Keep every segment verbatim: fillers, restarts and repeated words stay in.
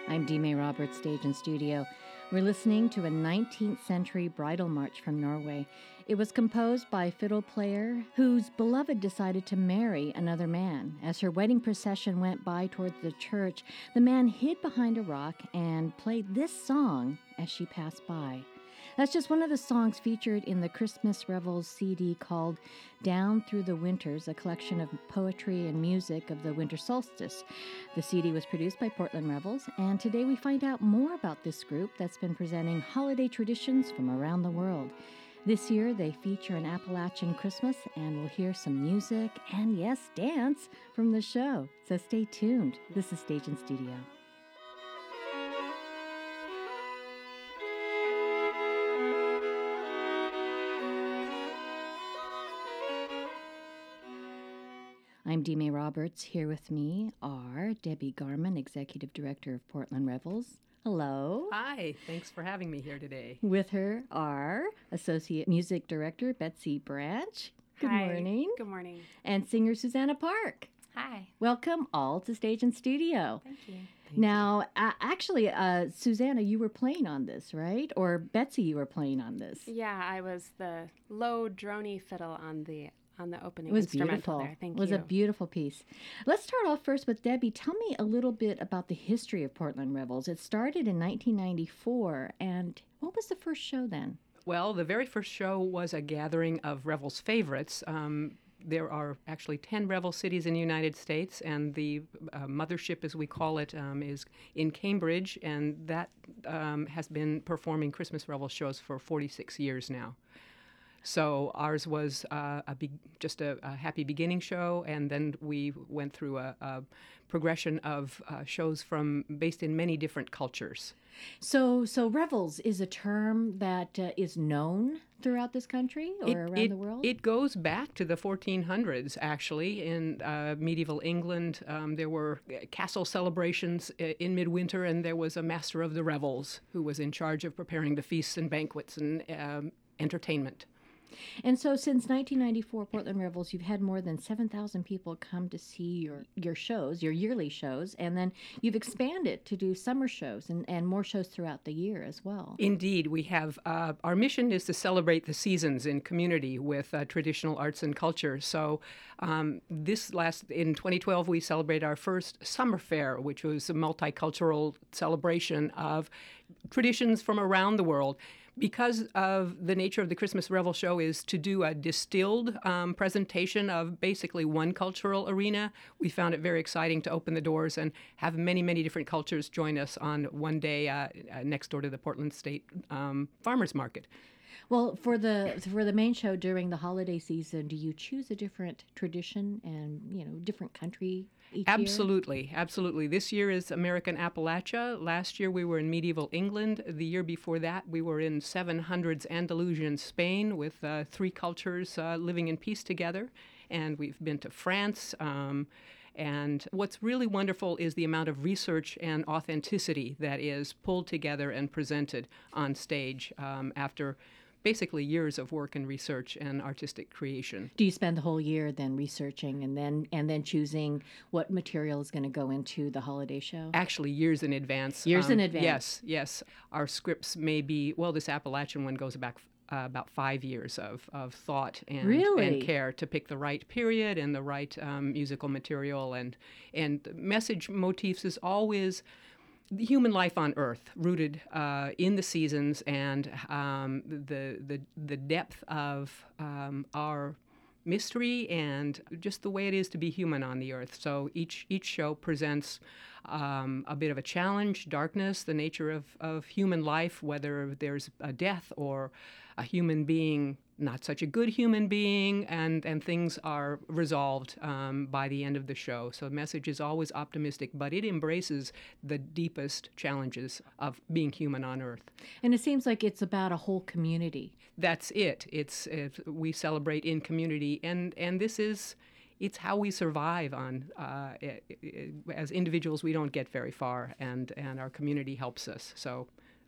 I'm Dee May Roberts, stage and studio. We're listening to a nineteenth century bridal march from Norway. It was composed by a fiddle player whose beloved decided to marry another man. As her wedding procession went by towards the church, the man hid behind a rock and played this song as she passed by. That's just one of the songs featured in the Christmas Revels C D called Down Through the Winters, a collection of poetry and music of the winter solstice. The C D was produced by Portland Revels, and today we find out more about this group that's been presenting holiday traditions from around the world. This year, they feature an Appalachian Christmas, and we'll hear some music and, yes, dance from the show. So stay tuned. This is Stage and Studio. I'm Dee May Roberts. Here with me are Debbie Garman, Executive Director of Portland Revels. Hello. Hi, thanks for having me here today. With her are Associate Music Director Betsy Branch. Good Hi. morning. Good morning. And singer Susanna Park. Hi. Welcome all to Stage and Studio. Thank you. Thank now, uh, actually, uh, Susanna, you were playing on this, right? Or Betsy, you were playing on this. Yeah, I was the low droney fiddle on the on the opening It was instrumental beautiful. there. Thank it was you. a beautiful piece. Let's start off first with Debbie. Tell me a little bit about the history of Portland Revels. It started in nineteen ninety-four, and what was the first show then? Well, the very first show was a gathering of Revels favorites. Um, there are actually ten Revel cities in the United States, and the uh, mothership, as we call it, um, is in Cambridge, and that um, has been performing Christmas Revel shows for forty-six years now. So ours was uh, a be- just a, a happy beginning show, and then we went through a, a progression of uh, shows from based in many different cultures. So, so Revels is a term that uh, is known throughout this country or It- around it- the world? It goes back to the fourteen hundreds, actually. In uh, medieval England, um, there were castle celebrations i- in midwinter, and there was a master of the revels who was in charge of preparing the feasts and banquets and um, entertainment. And so since nineteen ninety-four, Portland Revels, you've had more than seven thousand people come to see your, your shows, your yearly shows, and then you've expanded to do summer shows and, and more shows throughout the year as well. Indeed, we have, uh, our mission is to celebrate the seasons in community with uh, traditional arts and culture. So um, this last, in twenty twelve, we celebrated our first summer fair, which was a multicultural celebration of traditions from around the world. Because of the nature of the Christmas Revel show is to do a distilled um, presentation of basically one cultural arena, we found it very exciting to open the doors and have many, many different cultures join us on one day uh, uh, next door to the Portland State um, Farmers Market. Well, for the for the main show during the holiday season, do you choose a different tradition and, you know, different country each year? Absolutely, absolutely. This year is American Appalachia. Last year we were in medieval England. The year before that we were in seven hundreds Andalusian Spain with uh, three cultures uh, living in peace together. And we've been to France. Um, and what's really wonderful is the amount of research and authenticity that is pulled together and presented on stage um, after basically years of work and research and artistic creation. Do you spend the whole year then researching and then and then choosing what material is going to go into the holiday show? Actually, years in advance. Years in advance. Yes, yes. Our scripts may be, well, this Appalachian one goes back uh, about five years of, of thought and, Really? and care to pick the right period and the right um, musical material. And, and the message motifs is always the human life on Earth, rooted uh, in the seasons and um, the, the the depth of um, our mystery and just the way it is to be human on the Earth. So each each show presents um, a bit of a challenge, darkness, the nature of, of human life, whether there's a death or a human being not such a good human being, and, and things are resolved um, by the end of the show. So the message is always optimistic, but it embraces the deepest challenges of being human on Earth. And it seems like it's about a whole community. That's it. It's, it's we celebrate in community, and, and this is it's how we survive on uh, it, it, as individuals. We don't get very far, and, and our community helps us. So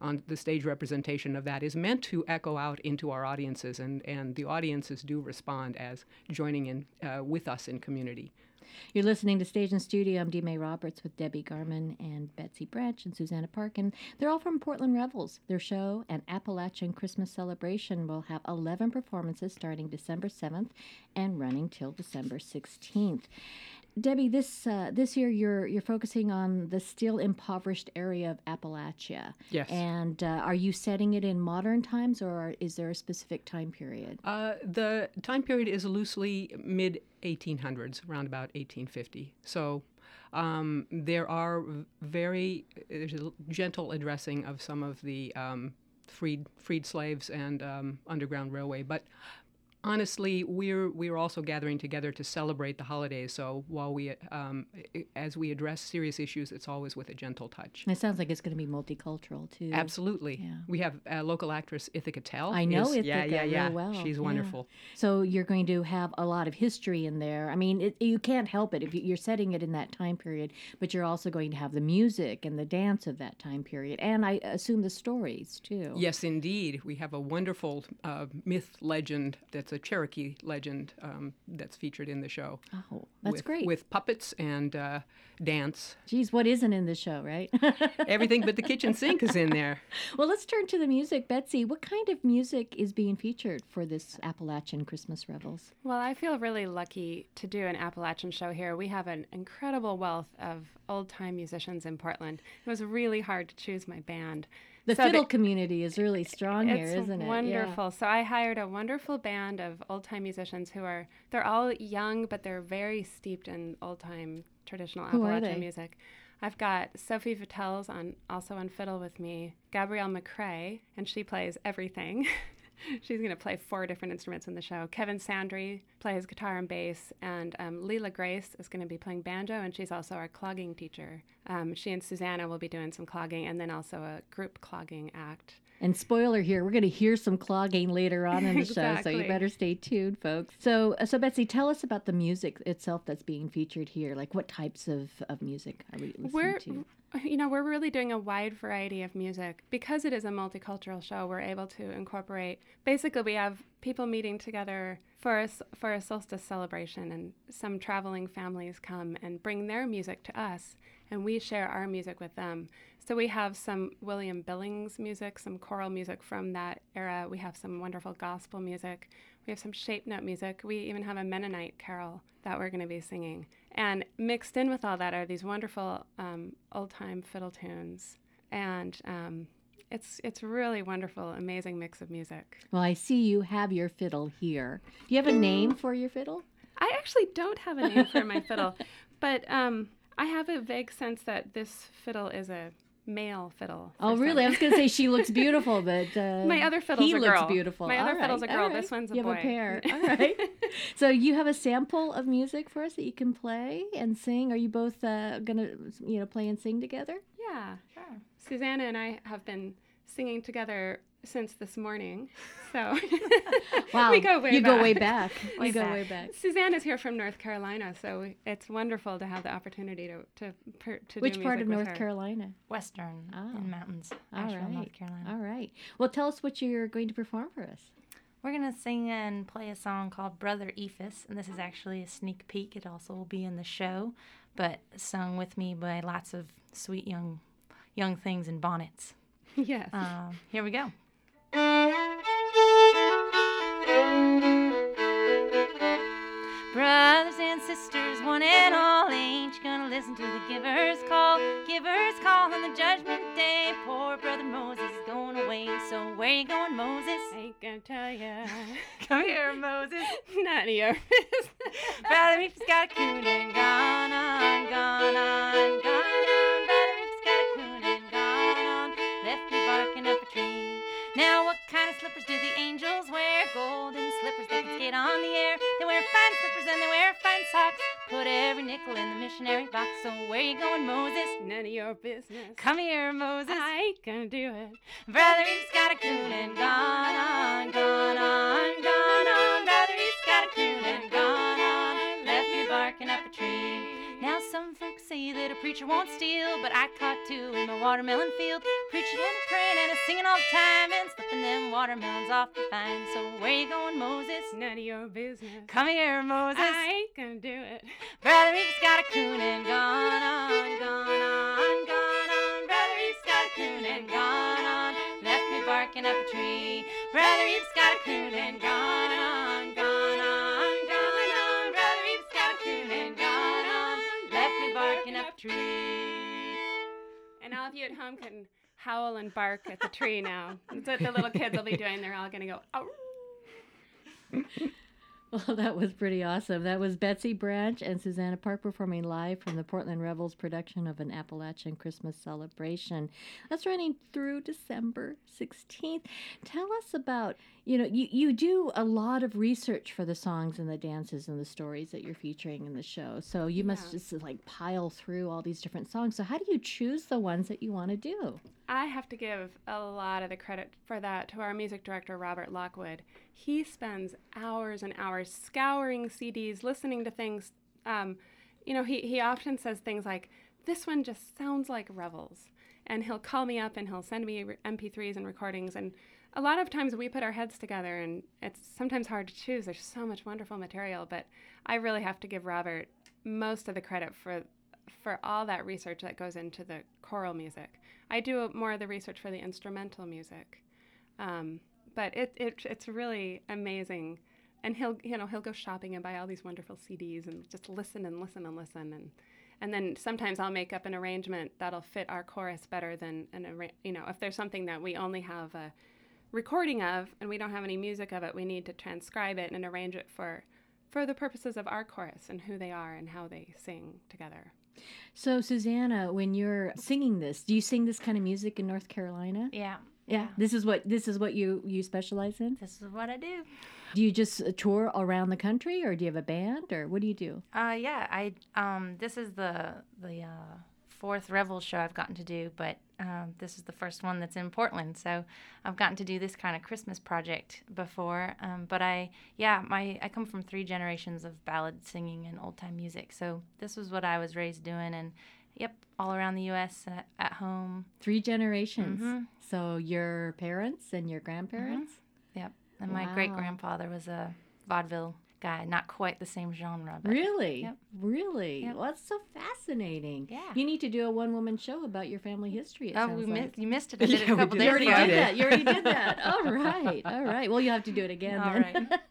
on the stage representation of that is meant to echo out into our audiences, and, and the audiences do respond as joining in uh, with us in community. You're listening to Stage and Studio. I'm Dee May Roberts with Debbie Garman and Betsy Branch and Susanna Parkin. They're all from Portland Revels. Their show, An Appalachian Christmas Celebration, will have eleven performances starting December seventh and running till December sixteenth. Debbie, this uh, this year you're you're focusing on the still impoverished area of Appalachia. Yes. And uh, are you setting it in modern times, or is there a specific time period? Uh, the time period is loosely mid eighteen hundreds, around about eighteen fifty. So um, there are very there's a gentle addressing of some of the um, freed freed slaves and um, Underground Railway, but honestly, we're we're also gathering together to celebrate the holidays. So while we, um, as we address serious issues, it's always with a gentle touch. It sounds like it's going to be multicultural too. Absolutely. Yeah. We have uh, local actress Ithaca Tell. I know is, Ithaca yeah, yeah, yeah. real well. She's yeah. wonderful. So you're going to have a lot of history in there. I mean, it, you can't help it if you- you're setting it in that time period, but you're also going to have the music and the dance of that time period, and I assume the stories too. Yes, indeed. We have a wonderful uh, myth legend that's a Cherokee legend um, that's featured in the show. Oh, that's with, great. With puppets and uh, dance. Geez, what isn't in the show, right? Everything but the kitchen sink is in there. Well, let's turn to the music. Betsy, what kind of music is being featured for this Appalachian Christmas Revels? Well, I feel really lucky to do an Appalachian show here. We have an incredible wealth of old-time musicians in Portland. It was really hard to choose my band. The So fiddle the- community is really strong here, It's isn't it? wonderful. So I hired a wonderful band of old-time musicians who are, they're all young, but they're very steeped in old-time traditional Who are Appalachian they? music. I've got Sophie Vitel's on, also on fiddle with me, Gabrielle McCrae, and she plays everything. She's going to play four different instruments in the show. Kevin Sandry plays guitar and bass, and um, Leela Grace is going to be playing banjo, and she's also our clogging teacher. Um, she and Susanna will be doing some clogging, and then also a group clogging act. And spoiler here, we're going to hear some clogging later on in the show, so Exactly. you better stay tuned, folks. So, uh, so Betsy, tell us about the music itself that's being featured here. Like, what types of, of music are we listening We're, to? you know, we're really doing a wide variety of music. Because it is a multicultural show, we're able to incorporate, basically we have people meeting together for a, s- for a solstice celebration, and some traveling families come and bring their music to us, and we share our music with them. So we have some William Billings music, some choral music from that era. We have some wonderful gospel music. We have some shape note music. We even have a Mennonite carol that we're going to be singing. And mixed in with all that are these wonderful um, old-time fiddle tunes. And um, it's it's really wonderful, amazing mix of music. Well, I see you have your fiddle here. Do you have a name for your fiddle? I actually don't have a name for my fiddle, but um, I have a vague sense that this fiddle is a male fiddle. for Oh, really? I some- was going to say she looks beautiful, but uh, My other fiddle's he a looks girl. beautiful. My other All fiddle's a right, girl. all right. This one's a you boy. have a pair. All right. So you have a sample of music for us that you can play and sing. Are you both uh, going to, you know, play and sing together? Yeah, sure. Susanna and I have been singing together since this morning, so Wow, we go way you back. go way back. Way you go back. way back. Susanna's here from North Carolina, so it's wonderful to have the opportunity to to per, to Which do part music of with North her. Carolina? Western Oh. in mountains, All Asheville, right. North Carolina. All right. Well, tell us what you're going to perform for us. We're going to sing and play a song called Brother Ephus, and this is actually a sneak peek. It also will be in the show, but sung with me by lots of sweet young young things in bonnets. Yes. Um, here we go. Brothers and sisters, one and all, ain't you gonna listen to the giver's call? Giver's call on the judgment day. Poor brother Moses is going away. So where you going, Moses? Ain't gonna tell ya. Come here, Moses. None of your business. Brother Reef's got a coon and gone on, gone on, gone on. Brother Reef's got a coon and gone on, left me barking up a tree. Now what kind of slippers do the angels wear? Golden slippers, they can skate on the air. They wear fine slippers and they wear fine socks. Put every nickel in the missionary box. So where you going, Moses? None of your business. Come here, Moses. I ain't gonna do it. Brother Reef's got a coon and gone on, gone on, gone on. Brother Reef's got a coon and gone on, left me barking up a tree. Now some folks say that a preacher won't steal, but I caught two in my watermelon field. preaching and praying and a singing all the time and slipping them watermelons off the vine. So where you going, Moses? None of your business. Come here, Moses. I ain't gonna do it. Brother Reef's got a coon and gone on, gone on, gone on. Brother Reef's got a coon and gone on, left me barking up a tree. Brother Reef's got a coon and gone on, gone on, gone on. Brother Reef's got a coon and gone on, left me barking up a tree. And all of you at home can howl and bark at the tree now. That's what the little kids will be doing. They're all gonna go, oh. Well, that was pretty awesome. That was Betsy Branch and Susanna Park performing live from the Portland Rebels production of an Appalachian Christmas celebration. That's running through December sixteenth. Tell us about, you know, you, you do a lot of research for the songs and the dances and the stories that you're featuring in the show. So you must Yeah. just like pile through all these different songs. So how do you choose the ones that you want to do? I have to give a lot of the credit for that to our music director, Robert Lockwood. He spends hours and hours scouring C Ds, listening to things. Um, you know, he, he often says things like, this one just sounds like Revels. And he'll call me up and he'll send me M P threes and recordings. And a lot of times we put our heads together and it's sometimes hard to choose. There's so much wonderful material. But I really have to give Robert most of the credit for for all that research that goes into the choral music. I do more of the research for the instrumental music, um, but it, it it's really amazing. And he'll you know he'll go shopping and buy all these wonderful C Ds and just listen and listen and listen and and then sometimes I'll make up an arrangement that'll fit our chorus better than an arra- you know if there's something that we only have a recording of and we don't have any music of it, we need to transcribe it and arrange it for for the purposes of our chorus and who they are and how they sing together. So, Susanna, when you're singing this, do you sing this kind of music in North Carolina? Yeah. Yeah. This is what this is what you, you specialize in? This is what I do. Do you just uh, tour around the country, or do you have a band, or what do you do? Uh, yeah, I um, this is the the uh, fourth Revel show I've gotten to do, but um, this is the first one that's in Portland. So I've gotten to do this kind of Christmas project before. Um, but I, yeah, my I come from three generations of ballad singing and old time music. So this was what I was raised doing, and yep, all around the U S at, at home. Three generations. Mhm. So your parents and your grandparents. Yep, and my Wow. great grandfather was a vaudeville guy, not quite the same genre. But Really? Yep. Really? Yep. Well, that's so fascinating. Yeah. You need to do a one-woman show about your family history. It Oh, sounds we like. missed, you missed it. I did it Yeah, a we couple did. days You already ago. did that. You already did that. All right. All right. Well, you have to do it again. All then. right.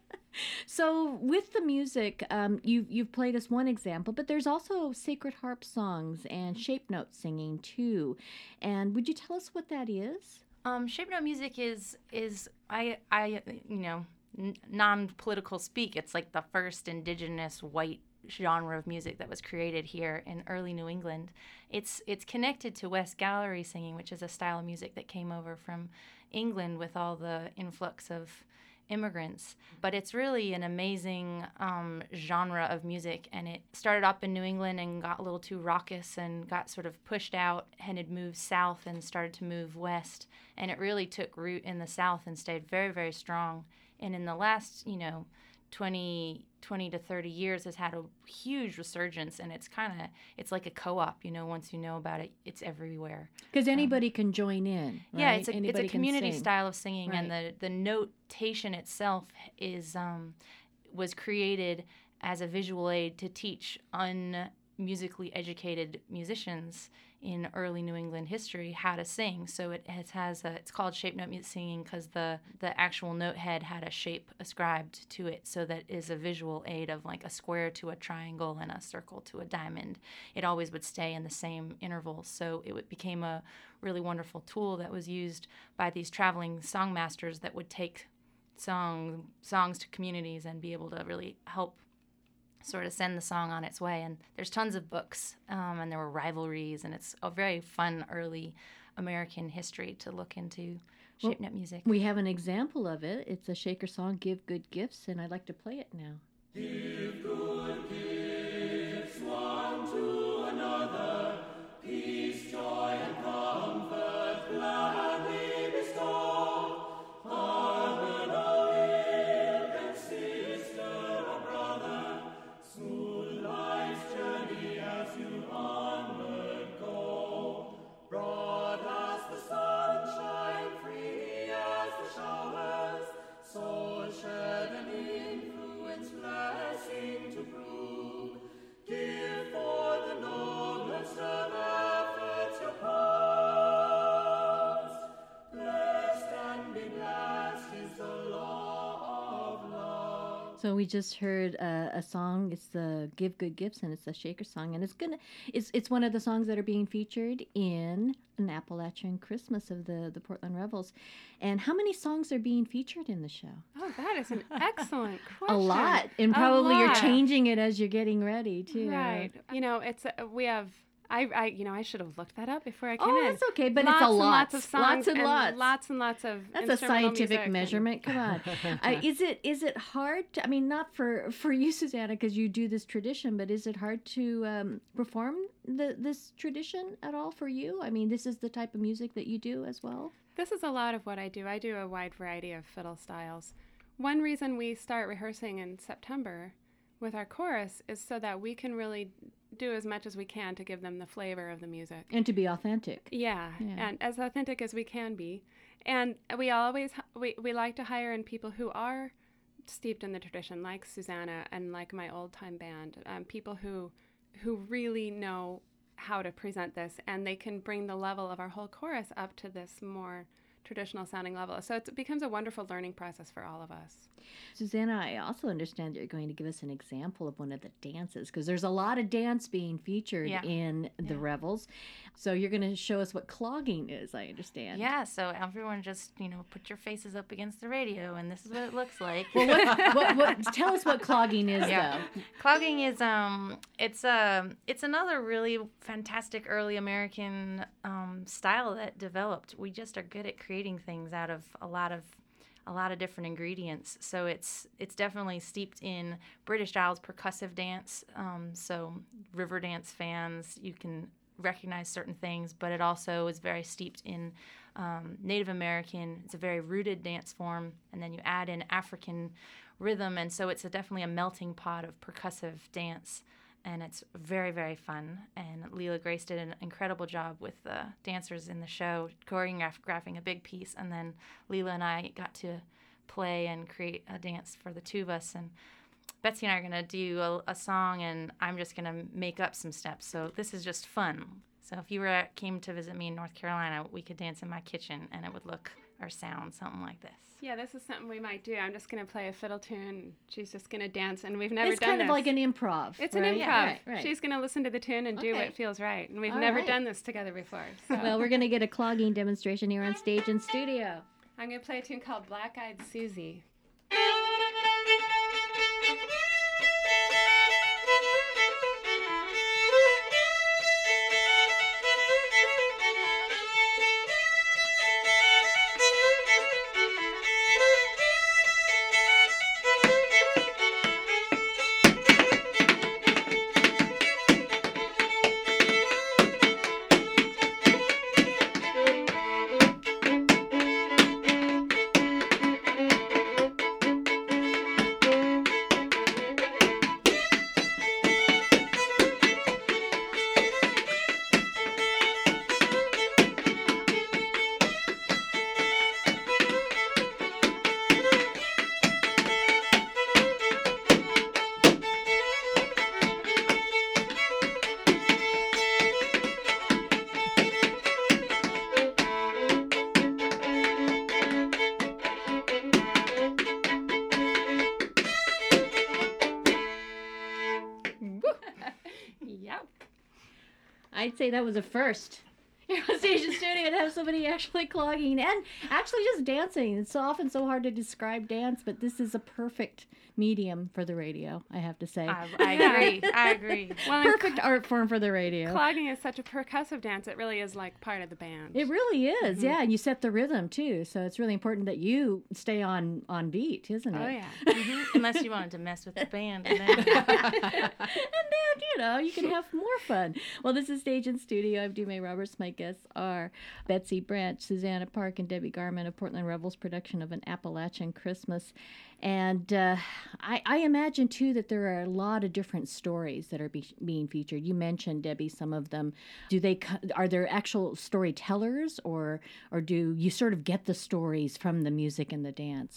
So with the music, um, you, you've played us one example, but there's also sacred harp songs and shape note singing too. And would you tell us what that is? Um, shape note music is is I I you know n- non-political speak. It's like the first indigenous white genre of music that was created here in early New England. It's it's connected to West Gallery singing, which is a style of music that came over from England with all the influx of immigrants. But it's really an amazing um, genre of music, and it started up in New England and got a little too raucous and got sort of pushed out and had moved south and started to move west, and it really took root in the South and stayed very, very strong. And in the last, you know, twenty, twenty to thirty years has had a huge resurgence, and it's kind of, it's like a co-op, you know, once you know about it, it's everywhere. Because anybody can join in. Yeah, right? it's a Anybody it's a can community sing. style of singing, and the Right. the notation itself is um, was created as a visual aid to teach unmusically educated musicians in early New England history how to sing. So it has, has a, it's called shape note music singing because the the actual note head had a shape ascribed to it, so that is a visual aid of like a square to a triangle and a circle to a diamond. It always would stay in the same intervals, so it would, became a really wonderful tool that was used by these traveling songmasters that would take song songs to communities and be able to really help sort of send the song on its way. And there's tons of books, um, and there were rivalries, and it's a very fun early American history to look into Well, shape note music. We have an example of it. It's a Shaker song, Give Good Gifts, and I'd like to play it now. Broad as the So we just heard uh, a song. It's the Give Good Gifts, and it's a Shaker song, and it's gonna. It's it's one of the songs that are being featured in an Appalachian Christmas of the the Portland Revels. And how many songs are being featured in the show? Oh, that is an excellent question. A lot, and A probably you're lot. changing it as you're getting ready too. Right. You know, it's a, we have. I, I, you know, I should have looked that up before I came Oh, in. that's okay, but lots it's a and lot. lots of songs Lots and lots. lots and lots of. That's a instrumental scientific music and- measurement. Come on, uh, is it is it hard? To, I mean, not for for you, Susanna, because you do this tradition, but is it hard to um, perform the this tradition at all for you? I mean, this is the type of music that you do as well. This is a lot of what I do. I do a wide variety of fiddle styles. One reason we start rehearsing in September with our chorus is so that we can really do as much as we can to give them the flavor of the music. And to be authentic. Yeah, Yeah. and as authentic as we can be. And we always, we, we like to hire in people who are steeped in the tradition, like Susanna and like my old time band, um, people who, who really know how to present this, and they can bring the level of our whole chorus up to this more traditional sounding level. So it becomes a wonderful learning process for all of us. Susanna, I also understand that you're going to give us an example of one of the dances, because there's a lot of dance being featured Yeah. in the Yeah. Revels. So you're going to show us what clogging is, I understand. Yeah, so everyone just, you know, put your faces up against the radio, and this is what it looks like. Well, what, what, what, tell us what clogging is, Yeah. though. Clogging is um, it's um, it's another really fantastic early American um, style that developed. We just are good at creating things out of a lot of a lot of different ingredients. So it's it's definitely steeped in British Isles percussive dance. Um, so river dance fans, you can recognize certain things, but it also is very steeped in um, Native American. It's a very rooted dance form, and then you add in African rhythm, and so it's a, definitely a melting pot of percussive dance, and it's very, very fun. And Leela Grace did an incredible job with the dancers in the show, choreographing a big piece, and then Leela and I got to play and create a dance for the two of us, and Betsy and I are going to do a, a song, and I'm just going to make up some steps. So this is just fun. So if you were came to visit me in North Carolina, we could dance in my kitchen, and it would look or sound something like this. Yeah, this is something we might do. I'm just going to play a fiddle tune. She's just going to dance, and we've never It's done kind this. of like an improv. It's right? an improv. Yeah, right, right. She's going to listen to the tune and do Okay. what feels right. And we've All never right. done this together before. So Well, we're going to get a clogging demonstration here on stage and studio. I'm going to play a tune called Black Eyed Susie. Yep. I'd say that was a first. Here on stage and studio to have somebody actually clogging and actually just dancing. It's so often so hard to describe dance, but this is a perfect medium for the radio, I have to say. I, I agree. I agree. Well, and Perfect art form for the radio. clogging is such a percussive dance. It really is like part of the band. It really is, yeah. And you set the rhythm too, so it's really important that you stay on on beat, isn't it? Oh, yeah. Mhm. Unless you wanted to mess with the band. And then, And then, you know, you can have more fun. Well, this is Stage and Studio. I'm Dume Roberts. My guests are Betsy Branch, Susanna Park, and Debbie Garman of Portland Revels production of An Appalachian Christmas. And uh, I, I imagine, too, that there are a lot of different stories that are be- being featured. You mentioned, Debbie, some of them. Do they co- are there actual storytellers, or or do you sort of get the stories from the music and the dance?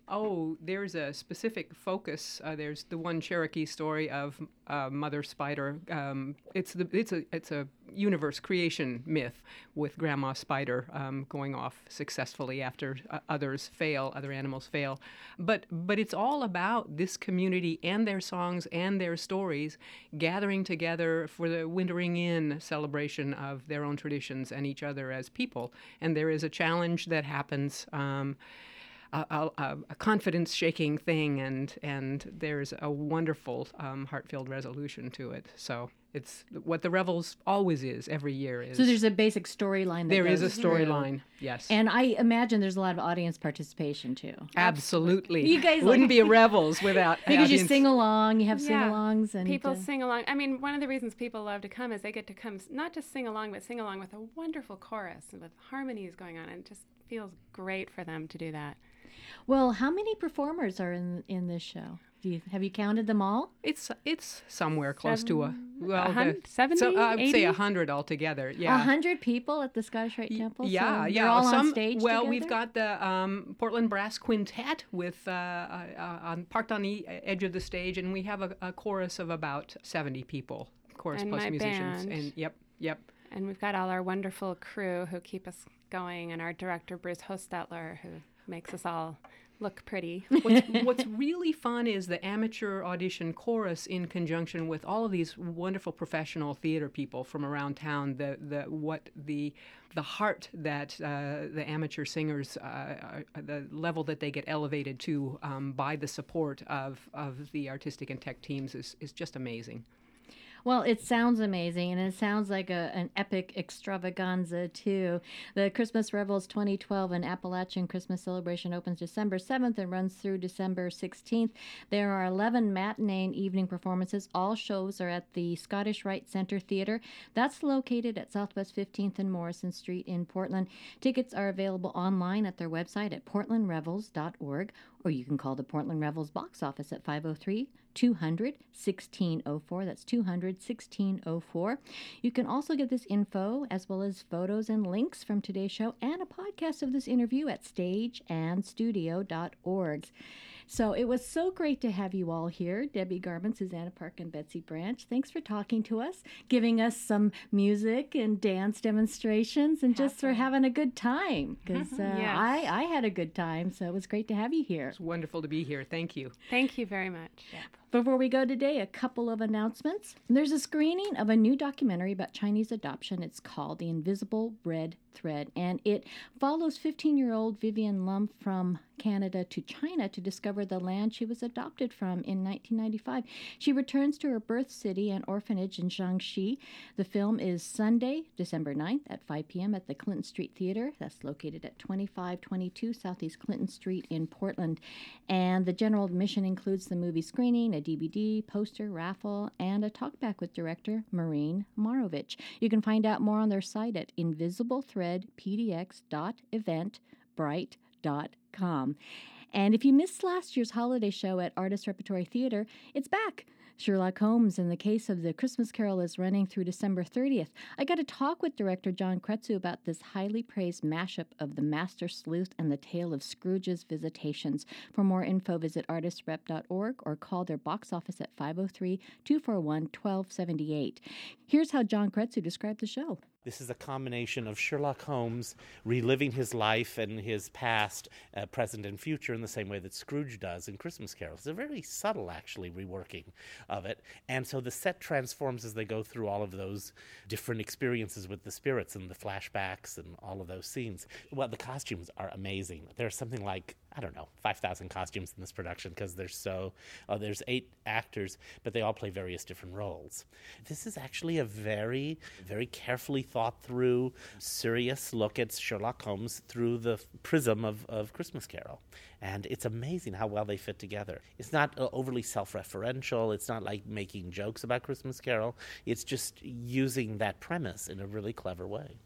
Oh, there's a specific focus. Uh, there's the one Cherokee story of uh, Mother Spider. Um, it's the it's a it's a universe creation myth with Grandma Spider um, going off successfully after uh, others fail, other animals fail. But but it's all about this community and their songs and their stories gathering together for the wintering in celebration of their own traditions and each other as people. And there is a challenge that happens. Um, A, a, a confidence-shaking thing, and and there's a wonderful, um, heart-filled resolution to it. So it's what the Revels always is every year. Is So there's a basic storyline. There is a goes through. storyline, yes. And I imagine there's a lot of audience participation too. Absolutely. You guys wouldn't like- be a Revels without Because you audience. sing along, you have Yeah. sing-alongs, and People uh, sing along. I mean, one of the reasons people love to come is they get to come s- not just sing along, but sing along with a wonderful chorus and with harmonies going on. And it just feels great for them to do that. Well, how many performers are in in this show? Do you, have you counted them all? It's it's somewhere close to a well, a hun- the- seventy, So I would say eighty? a hundred altogether. A Yeah. hundred people at the Scottish Rite Y- Temple. Yeah, so yeah. They're all Some, on stage. well, together? we've got the um, Portland Brass Quintet with uh, uh, uh, on, parked on the edge of the stage, and we have a, a chorus of about seventy people, chorus And plus my musicians. band. And yep, yep. And we've got all our wonderful crew who keep us going, and our director, Bruce Hostetler, who makes us all look pretty. What's, what's really fun is the amateur audition chorus in conjunction with all of these wonderful professional theater people from around town. The the what the the heart that uh, the amateur singers, uh, are, the level that they get elevated to um, by the support of of the artistic and tech teams is is just amazing. Well, it sounds amazing, and it sounds like a, an epic extravaganza, too. The Christmas Revels twenty twelve and Appalachian Christmas Celebration opens December seventh and runs through December sixteenth. There are eleven matinee and evening performances. All shows are at the Scottish Rite Center Theater. That's located at Southwest fifteenth and Morrison Street in Portland. Tickets are available online at their website at portland revels dot org, or you can call the Portland Revels box office at five oh three, two hundred, sixteen oh four. That's two hundred, sixteen oh four. You can also get this info as well as photos and links from today's show and a podcast of this interview at stage and studio dot org. So it was so great to have you all here, Debbie Garman, Susanna Park, and Betsy Branch. Thanks for talking to us, giving us some music and dance demonstrations, and just for having a good time. Because uh, Yes. I, I had a good time, so it was great to have you here. It's wonderful to be here. Thank you. Thank you very much. Before we go today, a couple of announcements. There's a screening of a new documentary about Chinese adoption. It's called The Invisible Red Thread, and it follows fifteen-year-old Vivian Lum from Canada to China to discover the land she was adopted from in nineteen ninety-five. She returns to her birth city and orphanage in Jiangxi. The film is Sunday, December ninth at five p.m. at the Clinton Street Theater. That's located at twenty-five twenty-two Southeast Clinton Street in Portland. And the general admission includes the movie screening, a D V D, poster, raffle, and a talkback with director Maureen Marovich. You can find out more on their site at invisible thread p d x dot eventbrite dot com. And if you missed last year's holiday show at Artist Repertory Theater, it's back. Sherlock Holmes and the Case of the Christmas Carol is running through December thirtieth. I got to talk with director John Kretzu about this highly praised mashup of The Master Sleuth and the Tale of Scrooge's Visitations. For more info, visit artist rep dot org or call their box office at five oh three, two four one, one two seven eight. Here's how John Kretzu described the show. This is a combination of Sherlock Holmes reliving his life and his past, uh, present, and future in the same way that Scrooge does in Christmas Carol. It's a very subtle, actually, reworking of it. And so the set transforms as they go through all of those different experiences with the spirits and the flashbacks and all of those scenes. Well, the costumes are amazing. There's something like, I don't know, five thousand costumes in this production because there's so, uh, there's eight actors, but they all play various different roles. This is actually a very, very carefully thought through, serious look at Sherlock Holmes through the prism of, of Christmas Carol. And it's amazing how well they fit together. It's not uh, overly self-referential. It's not like making jokes about Christmas Carol. It's just using that premise in a really clever way.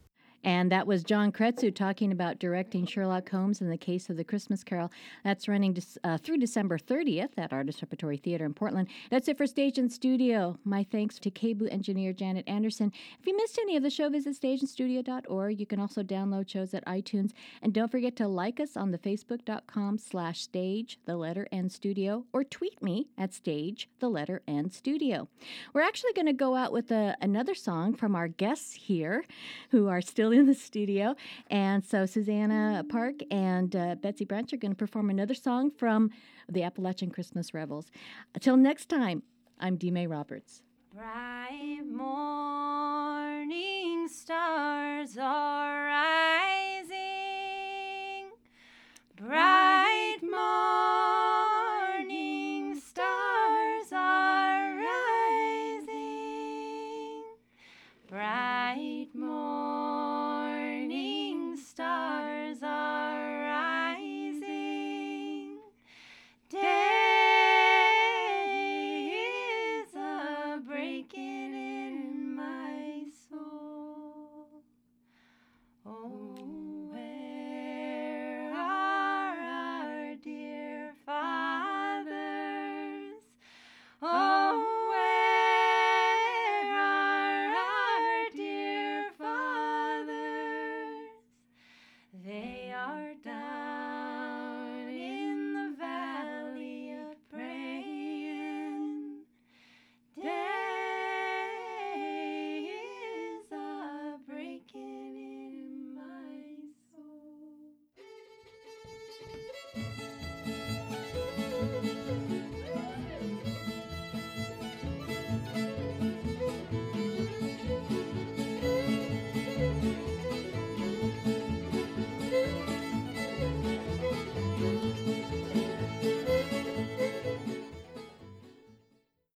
And that was John Kretzu talking about directing Sherlock Holmes in the Case of the Christmas Carol. That's running dis- uh, through December thirtieth at Artist Repertory Theater in Portland. That's it for Stage and Studio. My thanks to K B O O engineer Janet Anderson. If you missed any of the show, visit stage and studio dot org. You can also download shows at iTunes. And don't forget to like us on the facebook.com slash stage, the letter N studio, or tweet me at stage, the letter N studio. We're actually going to go out with a, another song from our guests here who are still in the studio. And so Susanna Park and uh, Betsy Branch are going to perform another song from the Appalachian Christmas Revels. Until next time, I'm Dee May Roberts. Bright morning stars are rising. Bright